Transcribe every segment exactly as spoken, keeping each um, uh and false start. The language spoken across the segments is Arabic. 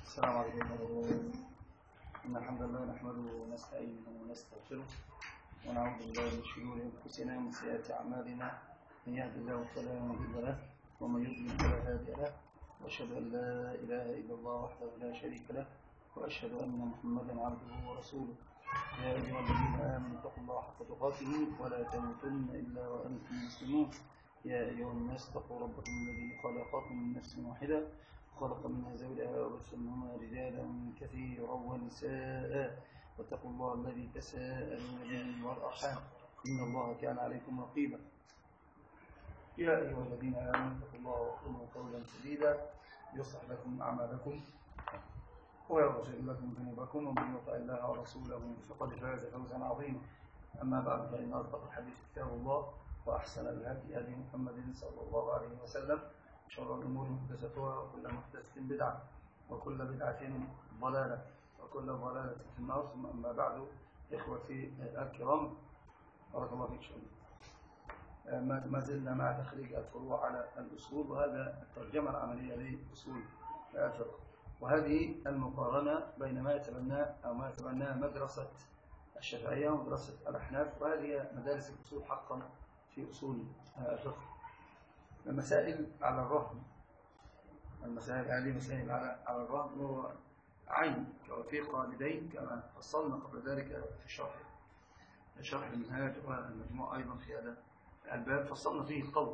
السلام عليكم. إن الحمد لله نحمده ونستعينه ونستغفره ونعوذ بالله من شرور أنفسنا ومن سيئات أعمالنا. من يهد الله فلا مضل له ومن يضلل فلا هادي له، وأشهد أن لا إله إلا الله وحده لا شريك له، وأشهد أن محمدا عبده ورسوله. يا أيها الذين آمنوا اتقوا الله حق تقاته ولا تموتن إلا وأنتم مسلمون. يا أيها الناس اتقوا ربكم الذي خلقكم من نفس واحدة خلق منها زوجها وبث منهما رجالا كثيرا ونساء، واتقوا الله الذي تساءلون به والأرحام إن الله كان عليكم رقيبا. يا أيها الذين آمنوا اتقوا الله وقولوا قولا سديدا يصلح لكم أعمالكم ويغفر لكم ذنوبكم، ومن يطع الله ورسوله فقد فاز فوزا عظيما. أما بعد، فإن أصدق الحديث كتاب الله، وأحسن الهدي هدي محمد صلى الله عليه وسلم، شر الأمور محدثاتها، وكل محدثة بدعة، وكل بدعة ضلالة، وكل ضلالة في النار. ثم أما بعد، إخوتي الكرام، بارك الله فيك. ما زلنا مع تخريج الفروع على الأصول، وهذا الترجمة العملية لأصول الفقه، وهذه المقارنة بين ما يتبناه أو ما يتبناه مدرسة الشافعية ومدرسة الأحناف، وهذه مدارس الأصول حقا في أصول الفقه. المسائل على الرهن، المسائل هذه مسائل على على الرهن، هو عين كوثيقة لدين، كما فصلنا قبل ذلك في شرح شرح المنهاج والمجموع أيضا في هذا الباب، فصلنا فيه القول.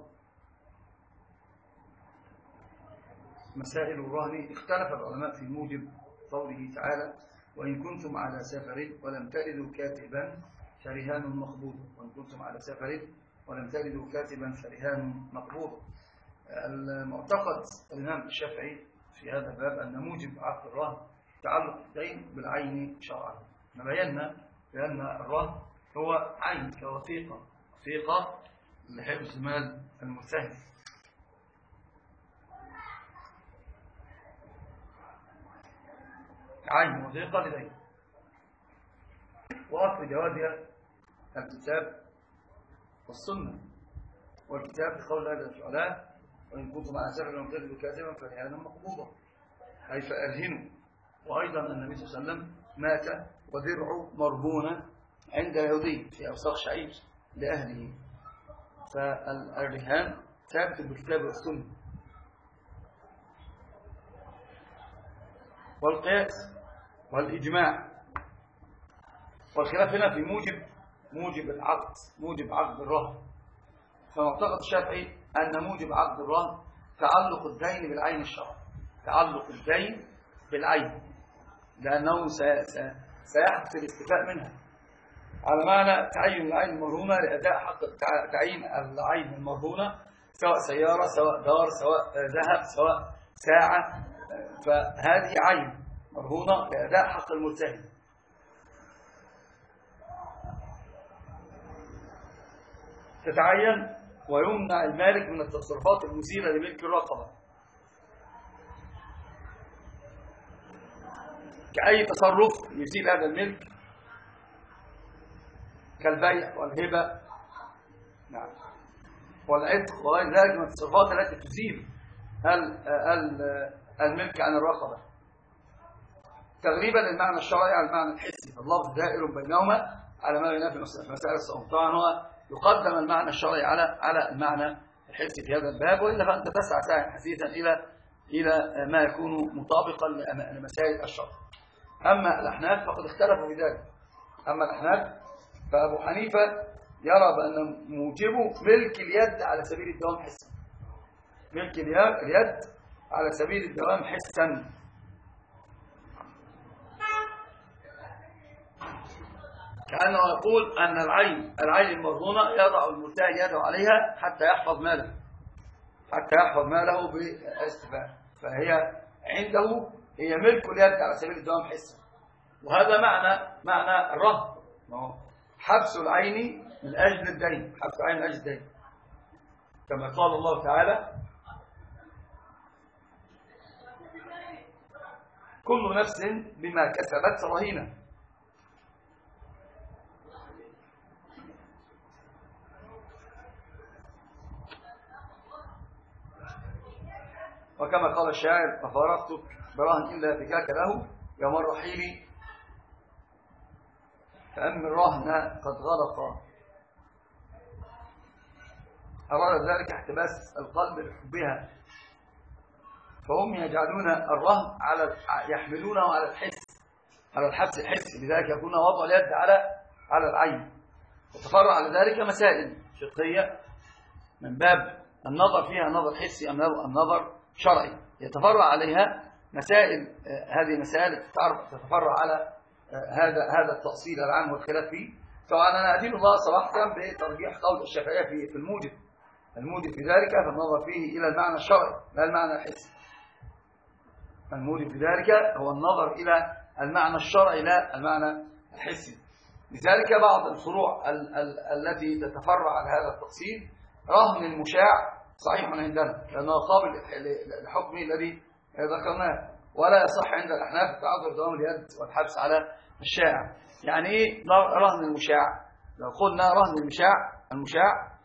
مسائل الرهن اختلف العلماء في موجب قوله تعالى: وإن كنتم على سفر ولم تجدوا كاتبا فرهان مقبوض. وإن كنتم على سفر ولم تجدوا كاتبا فرهان مقبوض. المعتقد الإمام الشافعي في هذا الباب أن موجب عقد الرهن تعلق الدين بالعين شرعا. بينا بأن الرهن هو عين كوثيقة، وثيقة لحفظ مال المرتهن. عين وثيقة لدين، وأصل جوازها الكتاب والسنة. والكتاب في قول الله تعالى: وإن كنتم على سفر ولم تجدوا كاتبا فرهانا مقبوضا، أي فأرهنوا. وأيضا النبي صلى الله عليه وسلم مات ودرعه مرهونة عند يهودي في أوساخ شعير لأهله، فالرهان ثابت بالكتاب والسنة. والقياس والإجماع. والخلاف هنا في موجب موجب العقد، موجب عقد الرهن. فمعتقد الشافعي أن موجب عقد الرهن تعلق الدين بالعين الشرعي، تعلق الدين بالعين، لأنه سيحدث الاستفاء منها على معنى تعين العين المرهونة لأداء حق تعيين العين المرهونة، سواء سيارة، سواء دار، سواء ذهب، سواء ساعة، فهذه عين مرهونة لأداء حق المرتهن. تتعين ويمنع المالك من التصرفات المثيرة لملك الرقبة، كأي تصرف يثير هذا الملك كالبيع والهبة، نعم، والعتق وغير ذلك من التصرفات التي تزيل الملك عن الرقبة، تغليبا للمعنى الشرعي على المعنى الحسي. فاللفظ دائر بينهما على ما ينافي مسائل الصوم. طبعا هو يقدم المعنى الشرعي على على المعنى الحسي في هذا الباب، والا فانت تسعى سعيا حثيثا الى الى ما يكون مطابقا لمسائل الشرع. اما الاحناف فقد اختلفوا في ذلك. اما الاحناف فابو حنيفه يرى بان موجبه ملك اليد على سبيل الدوام حسا، ملك اليد على سبيل الدوام حسا، كأنه يقول أن العين العين المرهونة يضع المرتهن يده عليها حتى يحفظ ماله، حتى يحفظ ماله بالاستفاء، فهي عنده هي ملك اليد على سبيل الدوام حسا. وهذا معنى معنى الرهن، حبس العين من أجل الدين، حبس العين من أجل الدين، كما قال الله تعالى: كل نفس بما كسبت رهينة. وكما وكما قال الشاعر: ففارقتك برهن إلا فكاك له يوم الرحيل، فأم الرهن قد غلق. أراد ذلك احتباس القلب لحبها، فهم يجعلون الرهن على يحملونه على الحس، على الحبس الحسي، لذلك يكون وضع اليد على على العين. وتفرع على ذلك مسائل فقهية من باب النظر فيها نظر حسي أم النظر شرعي، يتفرع عليها مسائل. هذه مسائل تتفرع على هذا هذا التأصيل العام والخلاف فيه. طبعا أنا أدين الله صراحة بترجيح قول الشافعية في في الموجب الموجب في ذلك، فالنظر فيه إلى المعنى الشرعي لا المعنى الحسي. الموجب في ذلك هو النظر إلى المعنى الشرعي لا المعنى الحسي. لذلك بعض الفروع ال ال التي تتفرع على هذا التفصيل، رهن المشاع صحيح عندنا لأنه قابل لحكمه الذي ذكرناه، ولا يصح عند الأحناف تعذر دوام اليد والحبس على الشائع. يعني إيه رهن المشاع؟ لو قلنا رهن المشاع المشاع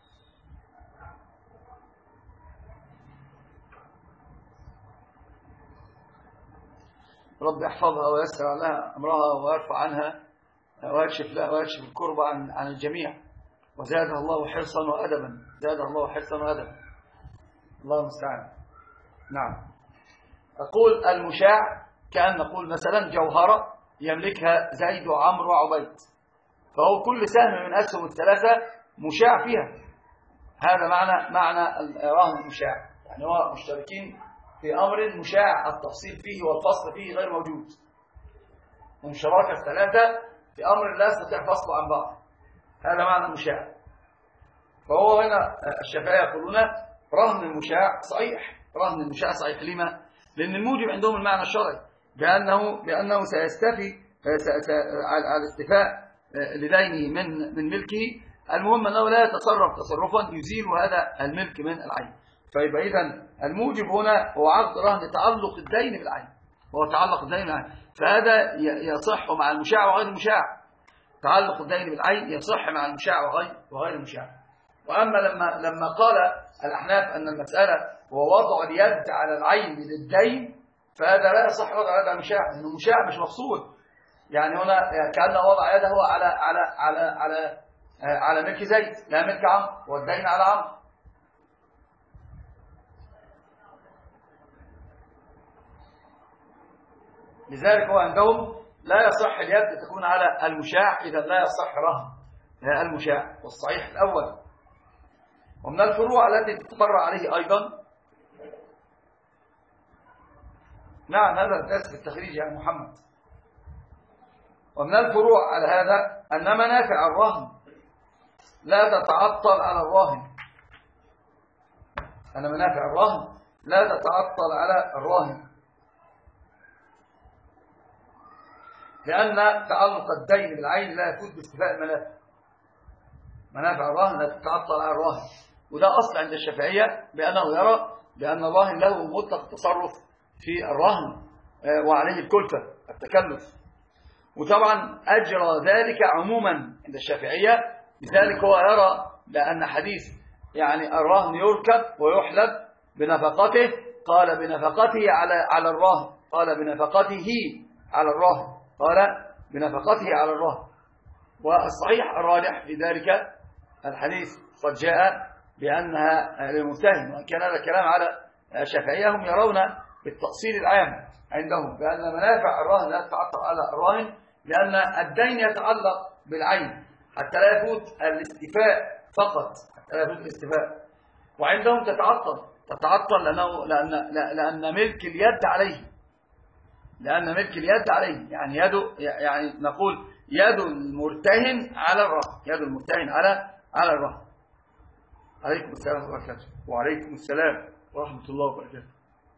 رب يحفظها ويسر لها أمرها ويرفع عنها ويكشف لها ويكشف الكربة عن عن الجميع، وزادها الله حرصا وأدبا، زادها الله حرصا وأدبا، الله المستعان. نعم. أقول المشاع كأن نقول مثلا جوهرة يملكها زيد وعمرو وعبيد، فهو كل سهم من أسهم الثلاثة مشاع فيها. هذا معنى معنى رهن المشاع، يعني هو مشتركين في أمر مشاع التفصيل فيه والفصل فيه غير موجود، ومشاركة الثلاثة في أمر لا يستطيع فصله عن بعض. هذا معنى المشاع. فهو هنا الشافعية يقولون رهن المشاع صحيح، رهن المشاع صحيح. لما؟ لأن الموجب عندهم المعنى الشرعي بأنه بأنه سيستفي على الاستفاء لدينه من من ملكه. المهم أنه لا يتصرف تصرفا يزيل هذا الملك من العين. فيبقى إذن الموجب هنا هو عقد رهن تعلق الدين بالعين، هو تعلق الدين بالعين، فهذا يصح مع المشاع وغير المشاع. تعلق الدين بالعين يصح مع المشاع وغير وغير المشاع. وأما لما لما قال الأحناف أن المسألة هو وضع اليد على العين للدين، فهذا لا يصح وضع اليد على المشاع، لأن المشاع مش مفصول. يعني هنا كأنه وضع يده على على على على على ملك زيد لا ملك عمرو، والدين على عمرو. لذلك هو عندهم لا يصح اليد تكون على المشاع، إذا لا يصح رهن المشاع، والصحيح الأول. ومن الفروع التي تتفرع عليه أيضا، نعم هذا الدرس في التخريج يا محمد. ومن الفروع على هذا أن منافع الرهن لا تتعطل على الراهن، أن منافع الرهن لا تتعطل على الراهن، لأن تعلق الدين بالعين لا يفوت باستيفاء المنافع. منافع الراهن لا تتعطل على الراهن، وده أصل عند الشافعية بأنه يرى بأن الراهن له مطلق التصرف في الرهن وعليه الكلفة التكلف. وطبعا أجرى ذلك عموما عند الشافعية، لذلك هو يرى بأن حديث يعني الرهن يركب ويحلب بنفقته، قال بنفقته على على الراهن، قال بنفقته على الراهن، قال بنفقته على الراهن. والصحيح الراجح في ذلك الحديث قد جاء بأنها للمرتهن، وإن كان هذا الكلام على الشافعية هم يرون بالتأصيل العام عندهم بأن منافع الراهن لا تتعطل على الراهن، لأن الدين يتعلق بالعين حتى لا يفوت الاستيفاء فقط، حتى لا يفوت الاستيفاء. وعندهم تتعطل تتعطل لأنه لأن لأن ملك اليد عليه، لأن ملك اليد عليه، يعني يده، يعني نقول يد المرتهن على الرهن، يد المرتهن على على الرهن. عليكم السلام ورحمة الله وبركاته. وعليكم السلام ورحمة الله وبركاته.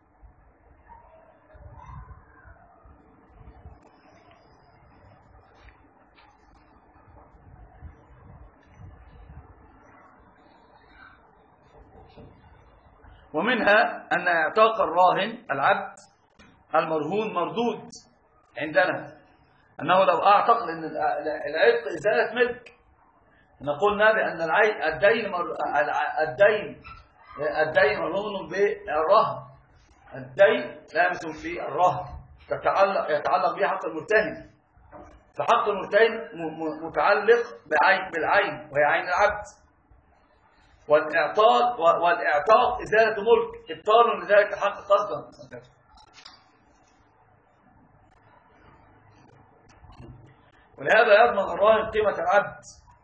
ومنها أن اعتاق الراهن العبد المرهون مردود عندنا، أنه لو أعتق، لأن العتق إزالة ملك. نقولنا بأن الدين الدين الدين مرهون بالرهن، الدين لامس في الرهن تتعلق يتعلق به حق المرتهن، فحق المرتهن متعلق بعين بالعين وهي عين العبد، والإعطاء والإعطاء إزالة ملك إبطال لذلك الحق قصدا. ولهذا يضمن الراهن قيمة العبد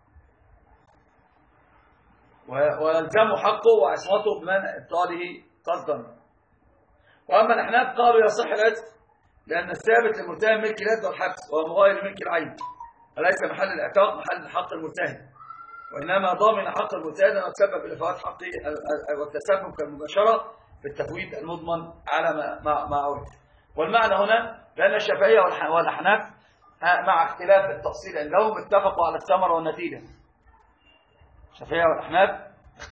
ويلزم حقه وعصمته بمنع إبطاله قصدا. وأما الأحناف قالوا يصح العتق لأن الثابت للمرتهن ملك اليد والحبس وهو مغاير ملك العين، وليس محل الاعتاق محل حق المرتهن، وإنما ضامن حق المرتهن وتسبب إلى فوات حقه والتسبب كالمباشرة في التفويت المضمن على ما ما ما أورد. والمعنى هنا لأن الشافعية والأحناف مع اختلاف التفصيل عندهم اتفقوا على الثمرة والنتيجة. الشافعية والأحناف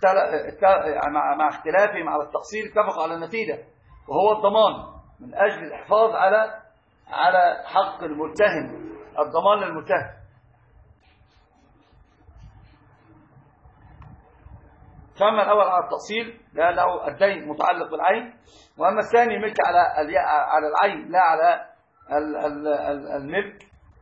مع اختلافهم على التفصيل اتفقوا على النتيجة وهو الضمان من أجل الحفاظ على على حق المرتهن، الضمان للمرتهن. فأما الأول على التأصيل لأنه الدين متعلق بالعين، وأما الثاني ملك على على العين لا على الملك،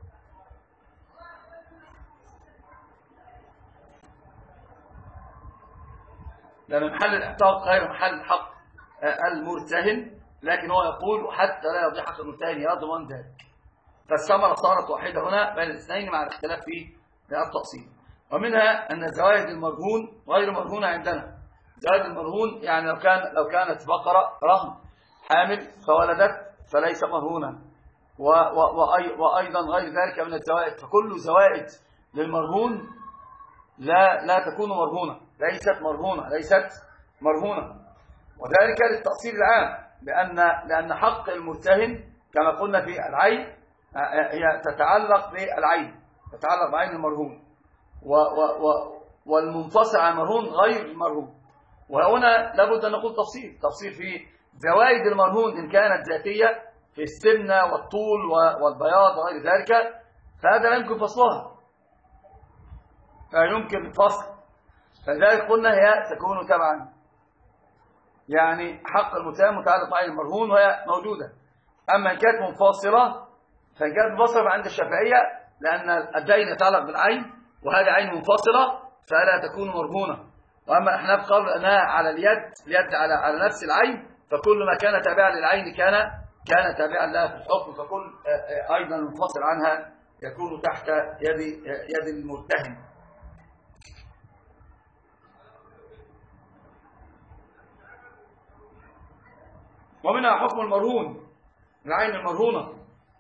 لأن محل الاعتاق غير محل حق المرتهن، لكن هو يقول حتى لا يضيع حق المرتهن يضمن ذلك. فالثمرة صارت واحدة هنا بين الاثنين مع الاختلاف في التأصيل. ومنها أن زوائد المرهون غير مرهونة عندنا. زوائد المرهون يعني لو كان لو كانت بقرة رهن حامل فولدت فليس مرهونة، وأيضا غير ذلك من الزوائد، فكل زوائد للمرهون لا لا تكون مرهونة، ليست مرهونة ليست مرهونة وذلك للتأصيل العام، لأن لأن حق المرتهن كما قلنا في العين هي تتعلق بالعين، تتعلق بعين المرهون، والمنفصل عن المرهون غير المرهون. وهنا لابد أن نقول تفصيل تفصيل في زوائد المرهون إن كانت ذاتية في السمنة والطول والبياض وغير ذلك، فهذا لا يمكن فصلها، لا يمكن الفصل، فلذلك قلنا هي تكون تبعا، يعني حق المرتهن متعلق بعين المرهون وهي موجودة. أما إن كانت منفصلة فإن كانت منفصلة عند الشافعية لأن الدين يتعلق بالعين وهذه عين منفصلة فلا تكون مرهونة. وأما الأحناف قالوا أنها على اليد، اليد على على نفس العين، فكل ما كان تابعا للعين كان كان تابعا لها في الحكم، فكل أيضا منفصل عنها يكون تحت يد يد المرتهن. ومنها حكم المرهون، العين المرهونة،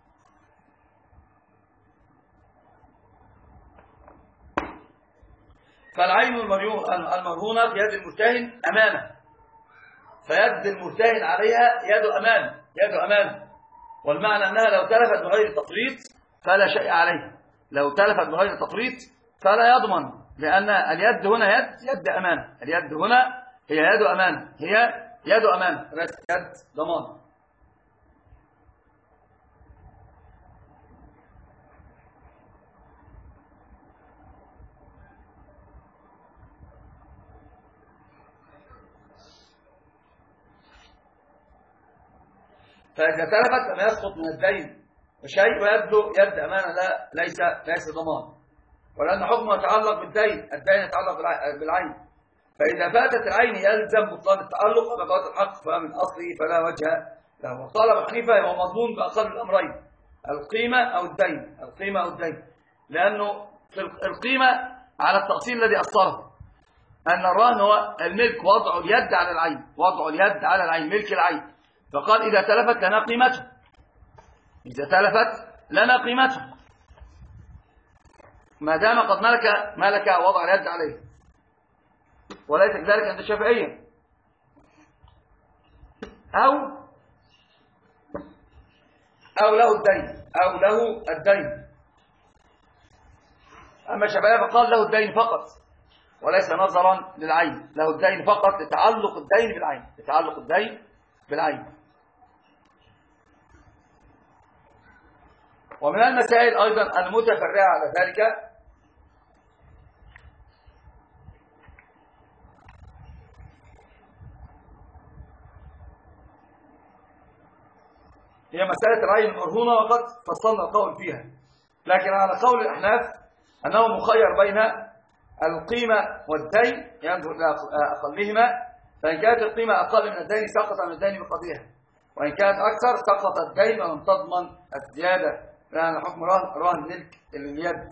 فالعين المرهونة في يد المرتهن أمانة، فيد المرتهن عليها يد أمانة، يد أمانة، والمعنى أنها لو تلفت بغير تفريط فلا شيء عليه، لو تلفت بغير تفريط فلا يضمن، لأن اليد هنا يد يد أمانة، اليد هنا هي يد أمانة، هي يد أمانة بس يد ضمان. فإذا تلفت لم يسقط من الدين شيء ويبدو يد أمانة لا ليس ليس ضمان، ولأن حكمه يتعلق بالدين، الدين يتعلق بالعين، فإذا فاتت العين يلزم بطلان التعلق، أما فات الحق فمن أصله فلا وجه له. وقال أبو حنيفة هو مضمون بأقل الأمرين، القيمة أو الدين، القيمة أو الدين، لأنه في القيمة على التأصيل الذي أصله أن الرهن هو الملك وضع اليد على العين، وضع اليد على العين ملك العين، فقال إذا تلفت لنا قيمته، إذا تلفت لنا قيمته ما دام قد ملك ملك وضع اليد عليه، وليس كذلك عند الشافعية. أو أو له الدين أو له الدين أما الشافعية فقال له الدين فقط وليس نظرا للعين، له الدين فقط لتعلق الدين بالعين، لتعلق الدين بالعين. ومن المسائل أيضا المتفرعة على ذلك هي مسألة العين المرهونة وقد فصلنا القول فيها، لكن على قول الأحناف أنه مخير بين القيمة والدين، ينظر إلى أقلهما، فإن كانت القيمة أقل من الدين سقط من الدين بقضيها، وإن كانت أكثر سقط الدين ولم تضمن الزيادة، لأن الحكم رهن ملك اليد،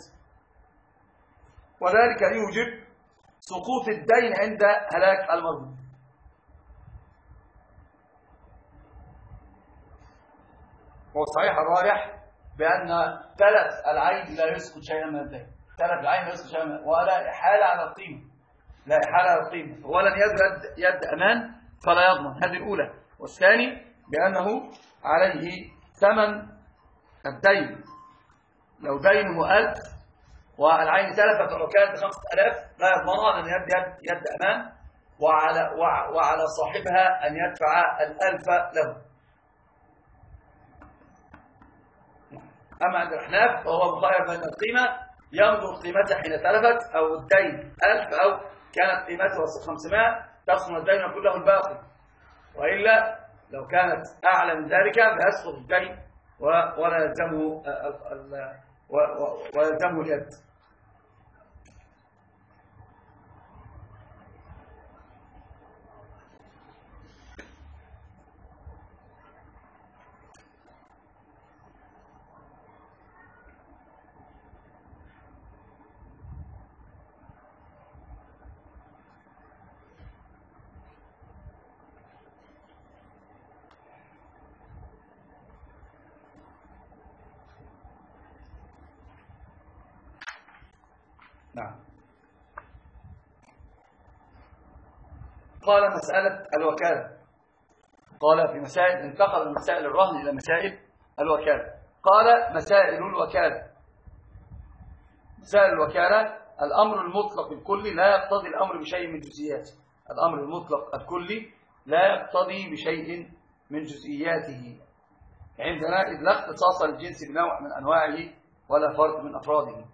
وذلك يوجب سقوط الدين عند هلاك المرهون. والصحيح الراجح بأن تلف العين لا يسقط شيئا من الدين، تلف العين لا يسقط شيئا من، ولا إحالة على القيمة، لا إحالة على القيمة، ولن يد يد أمان فلا يضمن، هذه الأولى. والثاني بأنه عليه ثمن الدين، لو دينه ألف والعين تلفت ولو كانت بخمسة آلاف لا يضمنها أن يد يد يد أمان، وعلى وعلى صاحبها أن يدفع الألف له. أما عند الأحناف فهو مخير بين القيمة، ينظر قيمتها حين تلفت، أو الدين ألف أو كانت قيمته خمسمائة تقسم الدين كله الباقي، وإلا لو كانت أعلى من ذلك فيسقط الدين ولا يلزمه ولا يلزمه اليد. نعم. قال مسألة الوكالة، قال في مسائل، انتقل من مسائل الرهن إلى مسائل الوكالة. قال مسائل الوكالة، مسائل الوكالة الأمر المطلق الكلي لا يقتضي الأمر بشيء من جزئياته، الأمر المطلق الكلي لا يقتضي بشيء من جزئياته عندنا، إذ لا اختصاص للجنس بنوع من أنواعه ولا فرد من أفراده.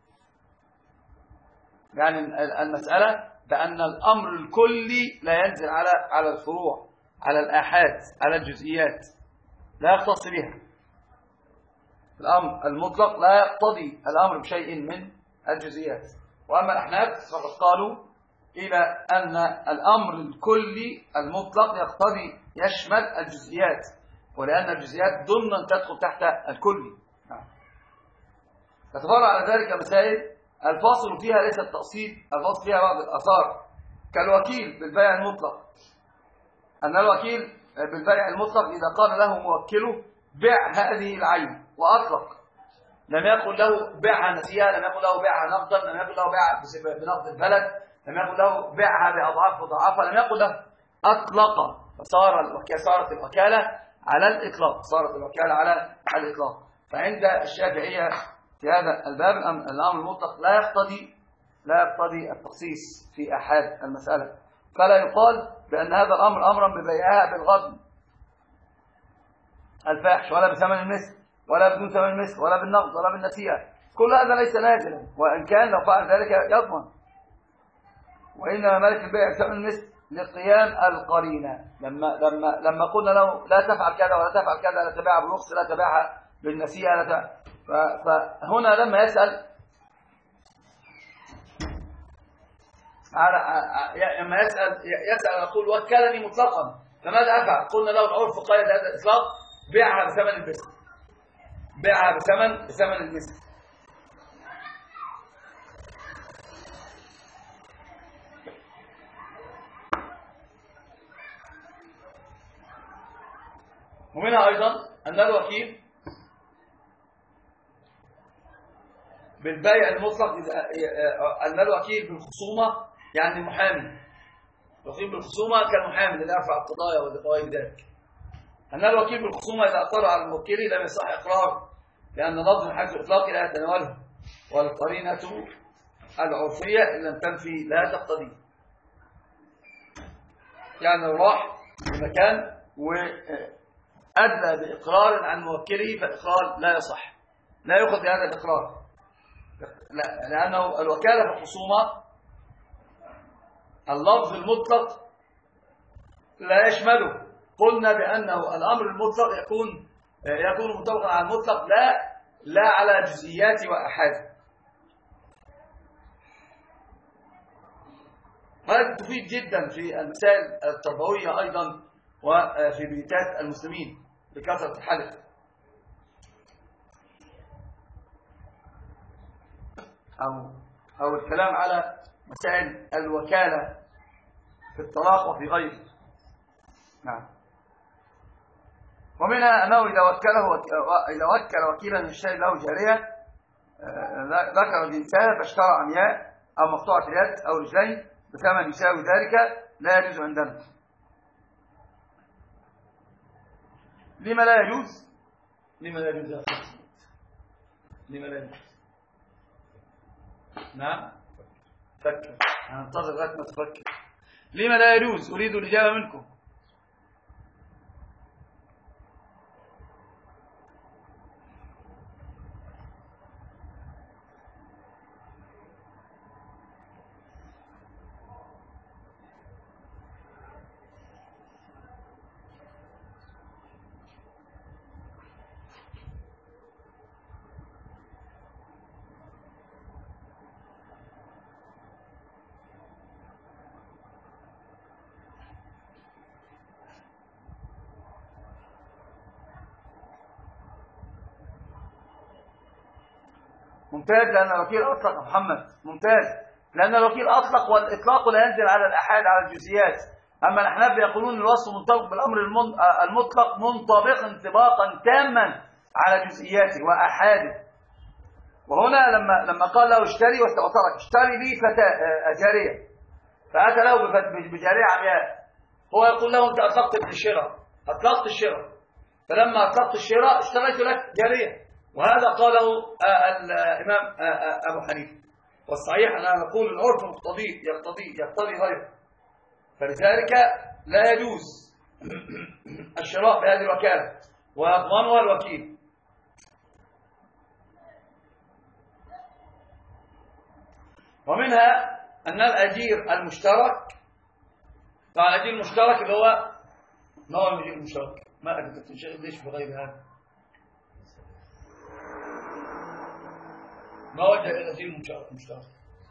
يعني المسألة بأن الأمر الكلي لا ينزل على على الفروع، على الآحاد، على الجزئيات، لا يختص بها. الأمر المطلق لا يقتضي الأمر بشيء من الجزئيات. وأما الأحناف فقد قالوا إلى أن الأمر الكلي المطلق يقتضي يشمل الجزئيات، ولأن الجزئيات ضمنا تدخل تحت الكلي. تتفرع على ذلك مسائل الفاصل فيها ليس التأصيل، الفاصل فيها بعض الآثار، كالوكيل بالبيع المطلق، أن الوكيل بالبيع المطلق إذا قال له موكله بيع هذه العين وأطلق، لم يقل له بيعها نسيئة، لم يقل له بيعها نقدا، لم يقل له بيعها بنقد البلد، لم يقل له بيعها بأضعاف مضاعفة، لم يقل له، أطلق، فصار الوكالة، صارت الوكالة على الإطلاق، صارت الوكالة على الإطلاق. فعند الشافعية في هذا الباب الأمر المطلق لا يقتضي لا يقتضي التخصيص في أحد المسألة، فلا يقال بأن هذا الأمر أمرا ببيعها بالغض الفاحش، ولا بثمن المثل، ولا بدون ثمن المثل، ولا بالنقد، ولا بالنسيئة. كل هذا ليس نازلا، وإن كان لو فعل ذلك يضمن. وإنما ملك البيع بثمن المثل لقيام القرينة، لما لما لما قلنا له لا تفعل كذا ولا تفعل كذا، لا تبيعها بالرخص، لا تبيعها بالنسيئة، لا تبيعها. فهنا لما يسأل على لما يسأل يسأل يقول وكلني مطلقا فماذا أفعل؟ قلنا له العرف قيد هذا الإطلاق، بيعها بثمن المثل، بيعها بثمن بثمن المثل. ومنها أيضا أن الوكيل بالبيع المطلق، أن الوكيل بالخصومة يعني المحامي، الوكيل بالخصومة كالمحامي الذي يرفع القضايا وغير ذلك. أن الوكيل بالخصومة إذا أقر على الموكل لم يصح إقرار، لأن لفظ الحج الإطلاقي لا يتناوله، والقرينة العرفية إن لم تنفي لا تقتضي. يعني لو راح في مكان وأدلى بإقرار عن موكله فالإقرار لا يصح، لا يأخذ بهذا الإقرار، لأنه الوكالة في الخصومة اللفظ المطلق لا يشمله. قلنا بأنه الأمر المطلق يكون يكون مطابقا على المطلق لا لا على جزئيات وأحاد. هذا تفيد جدا في المسائل التربوية أيضا وفي بيوتات المسلمين بكثرة الحلف. أو أو الكلام على مسائل الوكالة في الطلاق وفي غيره. نعم. ومنها أنه إذا وكله إذا وكل وكيلا يشتري له جارية ذكر جنسها فاشترى عمياء أو مقطوعة اليد أو رجلين بثمن يساوي ذلك لا يجوز عندنا. لما لا يجوز؟ لما لا يجوز؟ لما لا يجوز؟ نعم فكر، هننتظر لغاية ما تفكر. لما لا يجوز؟ أريد الإجابة منكم. ممتاز، لأن الوكيل أطلق محمد. ممتاز، لأن الوكيل أطلق والإطلاق لا ينزل على الأحاد على الجزئيات. أما الأحناف يقولون الوصف منطبق بالأمر المطلق منطبق انطباقا تاما على جزئياته وأحاده. وهنا لما لما قال له اشتري وترك اشتري لي فتاة جارية، فأتى له بجارية عمياء، هو يقول له أنت أطلقت الشراء، أطلقت الشراء، فلما أطلقت الشراء اشتريت لك جارية. وهذا قاله الإمام أبو حنيفة، والصحيح أنا نقول العرف مقتضي يقتضي يقتضي غيره، فلذلك لا يجوز الشراء بهذه الوكالة ويضمنها الوكيل. ومنها أن الأجير المشترك، طبعا الأجير المشترك اللي هو ما هو الأجير المشترك؟ ما أدري تنشغل ليش بغير هذا؟ ما وجه الأجير المشترك؟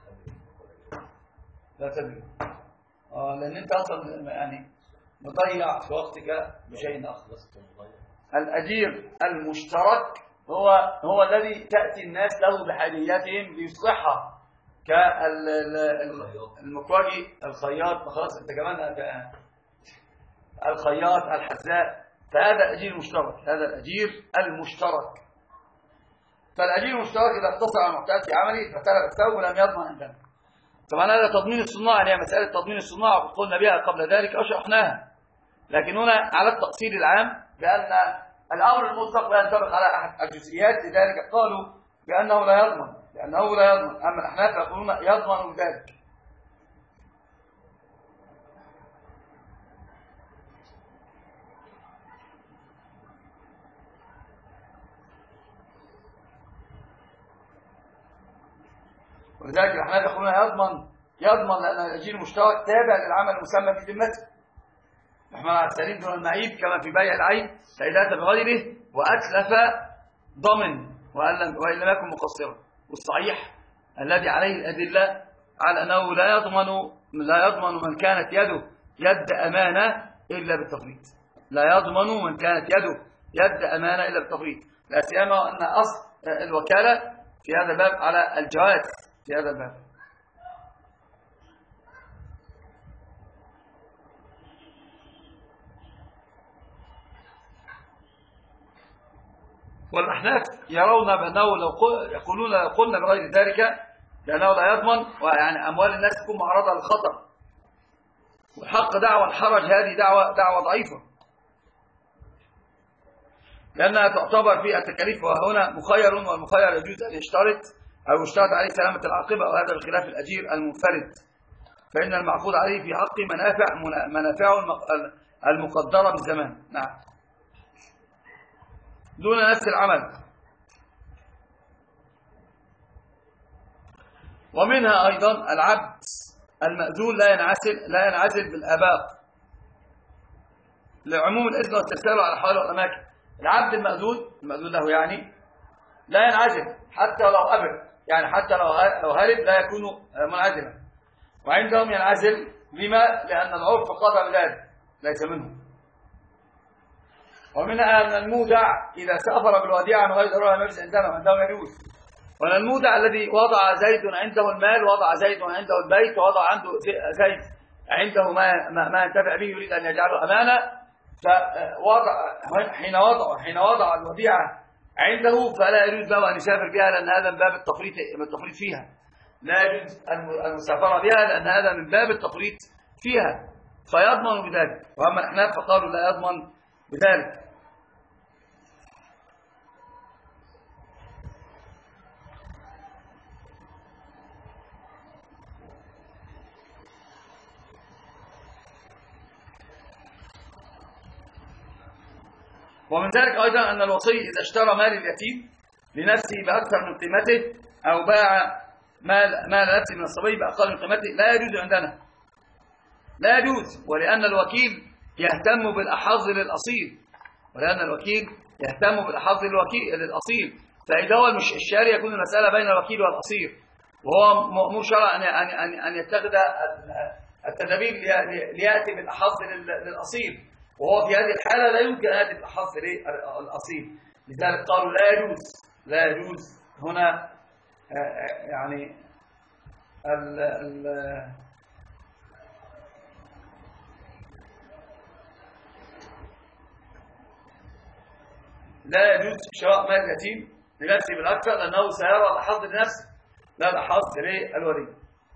لا تدري. آه لأن أنت أصلا يعني مضيع في وقتك بشيء آخر. الأجير المشترك هو هو الذي تأتي الناس له بحاجياتهم ليصلحها، كالمكواجي، الخياط، خلاص أنت كمان الخياط، الحذاء، فهذا الأجير المشترك، هذا الأجير المشترك. فالأجير المشترك إذا اقتصر على المحتاج في عمله فتلف الثوب ولم يضمن عندنا. طبعا هذا تضمين الصناع، هي مسألة تضمين الصناع قلنا بها قبل ذلك أو شرحناها، لكن هنا على التقصير العام بأن الأمر المطلق لا ينطبق على أحد الجزئيات، لذلك قالوا بأنه لا يضمن، لأنه لا يضمن. أما الأحناف يقولون يضمن ذلك. ولذلك الأحناف يقولون يضمن يضمن لأن الأجير المشترك تابع للعمل المسمى في ذمته، يحمل على السليم دون المعيب كما في بيع العين، فإذا أتى بغيره وأتلف ضمن وإن لم يكن مقصرا. والصحيح الذي عليه الأدلة على أنه لا يضمن لا يضمن من كانت يده يد أمانة إلا بالتفريط، لا يضمن من كانت يده يد أمانة إلا بالتفريط، لا سيما أن أصل الوكالة في هذا الباب على الجواز في هذا الباب. والأحناف يرون بأنه لو يقولون لو قلنا بغير ذلك لأنه لا يضمن، ويعني أموال الناس تكون معرضة للخطر، والحق دعوة الحرج هذه دعوة دعوة ضعيفة، لأنها تعتبر في التكاليف، وهنا مخير، والمخير يجوز أن يشترط أو يشترط عليه سلامة العاقبة، وهذا بخلاف الأجير المنفرد، فإن المعقود عليه في حق منافع منافعه المقدرة بالزمان، نعم، دون نفس العمل. ومنها أيضا العبد المأذون لا ينعزل لا ينعزل بالآباء لعموم الإذن والترسال على الحوالي والأماكن. العبد المأذون المأذون له يعني لا ينعزل حتى لو أبد، يعني حتى لو هرب لا يكون منعزلا. وعندهم ينعزل لما؟ لأن العرف قضى بذلك ليس منه. ومنها أن المودع إذا سافر بالوديعة من غير ضرورة لم يجلس عندنا، عندهم يجوز. وأن المودع الذي وضع زيد عنده المال، وضع زيد عنده البيت، ووضع عنده زيد عنده ما ما, ما ينتفع به يريد أن يجعله أمانة، فوضع حين وضع حين وضع الوديعة عنده فلا يجوز له أن يسافر بها، لأن هذا من باب التفريط التفريط فيها. لا يجوز المسافرة بها لأن هذا من باب التفريط فيها، فيضمن بذلك. وأما الأحناف فقالوا لا يضمن بذلك. ومن ذلك أيضا أن الوصي إذا اشترى مال اليتيم لنفسه بأكثر من قيمته أو باع مال مال نفسه من الصبي بأقل من قيمته لا يجوز عندنا، لا يجوز. ولأن الوكيل يهتم بالأحظ للأصيل، ولأن الوكيل يهتم بالأحظ للأصيل، فإذا هو الشاري يكون المسألة بين الوكيل والأصيل، وهو مأمور شرعا أن أن أن يتخذ التدابير ليأتي بالأحظ للأصيل، وهو في هذه الحالة لا يمكن أن يأتي بالأحظ للأصيل. لذلك قالوا لا يجوز لا يجوز هنا يعني ال ال لا يجوز شراء مال اليتيم لنفسه بالأكثر، لأنه سيرى الأحظ لنفسه لا الأحظ للولي.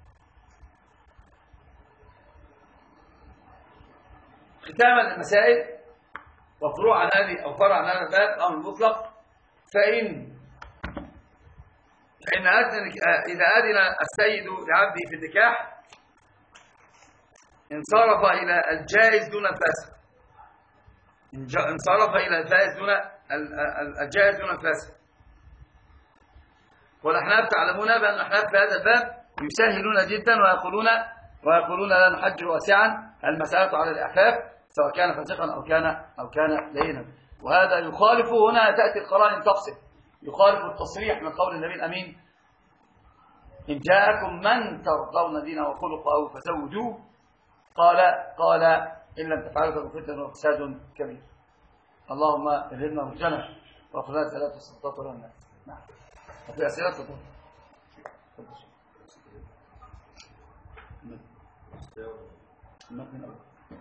ختاما المسائل وفروع عن هذه أو فرع عن هذا الباب أمر مطلق. فإن فإن إذا أذن السيد لعبده في النكاح انصرف إلى الجائز دون الفاسد، انصرف إلى الجائز دون الجائز دون الفاسد. والأحناف تعلمون بأن الأحناف في هذا الباب يسهلون جدا ويقولون ويقولون لا نحجر واسعا، المسألة على الإعفاف سواء كان فاسقا أو كان أو كان لينا. وهذا يخالف، هنا تأتي القرائن تفصل، يخالف التصريح من قول النبي الأمين إن جاءكم من ترضون دينه وخلقه فزوجوه، قال قال إن لم تفعلوا فكن فتنة وفساد كبير. اللهم ارهبنا رشدنا واخذنا ثلاثة السلطات ولا الناس. نعم. وفي أسئلة تفضل. من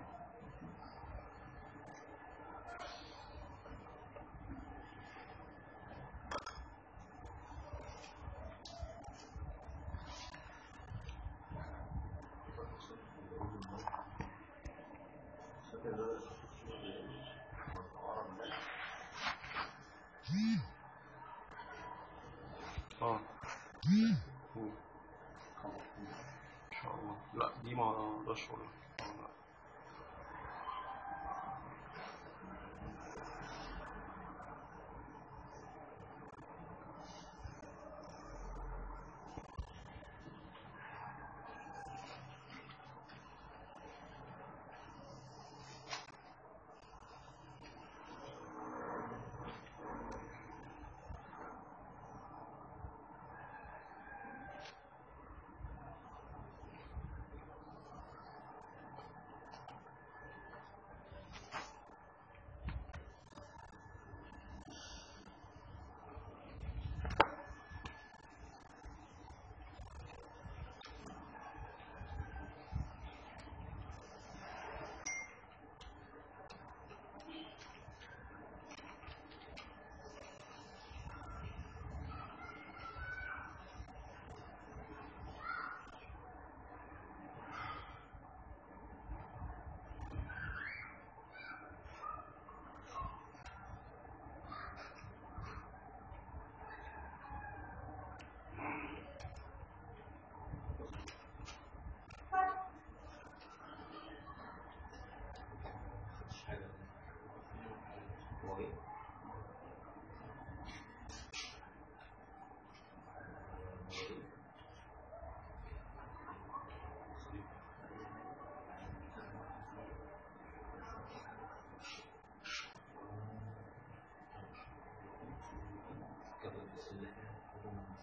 اه ان شاء الله. لا دي ما اقدرش اقولها.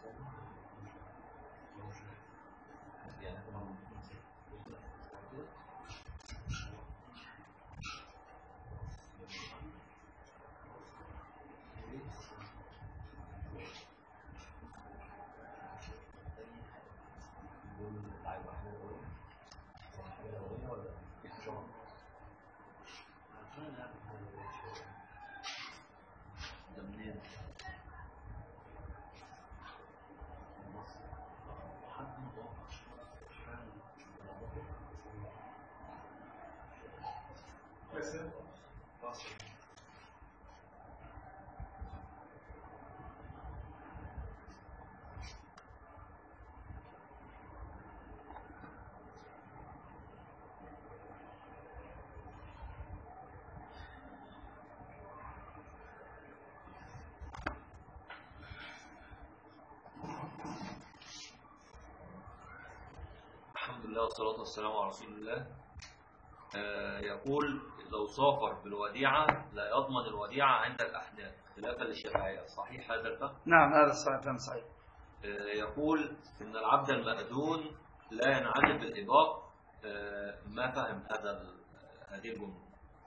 الحمد لله والصلاة والسلام على رسول الله. آه يقول لو سافر بالوديعة لا يضمن الوديعة عند الأحناف خلافا للشافعية، صحيح هذا الفهم؟ نعم هذا الصحيح صحيح. آه يقول إن العبد المأذون لا ينعزل بالإباق. آه ما فهم هذا هذه الجملة؟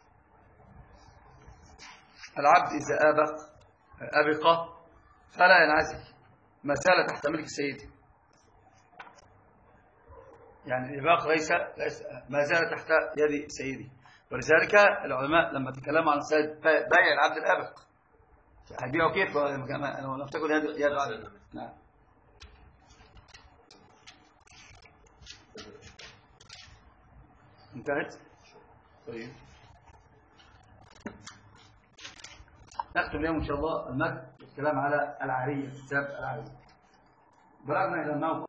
العبد إذا أبق أبق فلا ينعزل، ما زال تحت ملك سيده. يعني الإباق ليس ما زال تحت يد سيدي، ولذلك العلماء لما تكلموا عن سيد بيع العبد الأبق هيبيعه كيف لو نفتكر يد يد العبد. نعم. انتهت. طيب نختم اليوم إن شاء الله المد الكلام على العارية، كتاب العارية. بلغنا إلى أنه